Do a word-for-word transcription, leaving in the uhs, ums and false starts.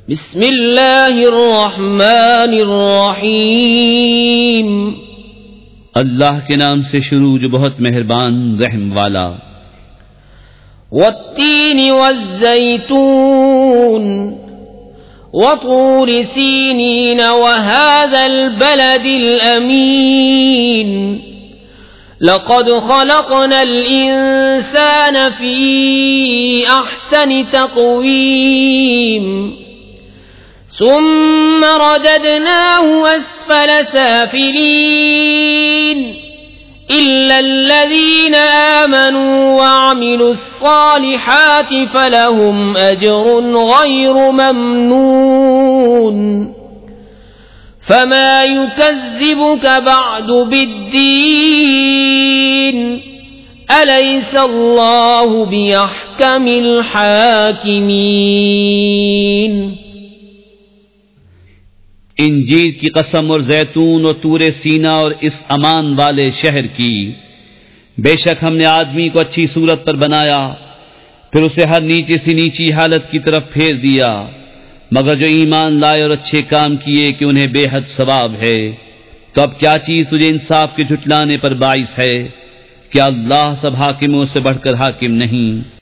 بسم اللہ الرحمن الرحیم، اللہ کے نام سے شروع جو بہت مہربان رحم والا۔ والتین والزیتون وطور سینین وهذا البلد الامین، لقد خلقنا الانسان في احسن تقویم، ثم رددناه اسفل سافلین، إلا الذين آمنوا وعملوا الصالحات فلهم أجر غير ممنون، فما يكذبك بعد بالدين، أليس الله بأحكم الحاكمين۔ انجیر کی قسم اور زیتون اور طور سینا اور اس امان والے شہر کی، بے شک ہم نے آدمی کو اچھی صورت پر بنایا، پھر اسے ہر نیچے سے نیچی حالت کی طرف پھیر دیا، مگر جو ایمان لائے اور اچھے کام کیے کہ انہیں بے حد ثواب ہے۔ تو اب کیا چیز تجھے انصاف کے جھٹلانے پر باعث ہے؟ کیا اللہ سب حاکموں سے بڑھ کر حاکم نہیں؟